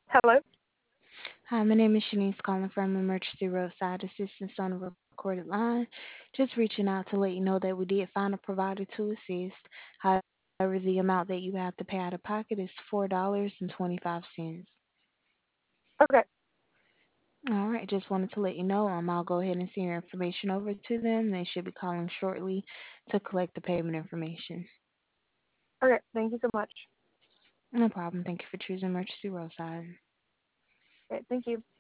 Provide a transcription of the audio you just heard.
Hello. Hi, my name is Shanice calling from Emergency Roadside Assistance on a recorded line. Just reaching out to let you know that we did find a provider to assist. However, the amount that you have to pay out of pocket is $4.25. Okay. All right, just wanted to let you know. I'll go ahead and send your information over to them. They should be calling shortly to collect the payment information. Okay. Thank you so much. No problem. Thank you for choosing Emergency Roadside. Okay. Thank you.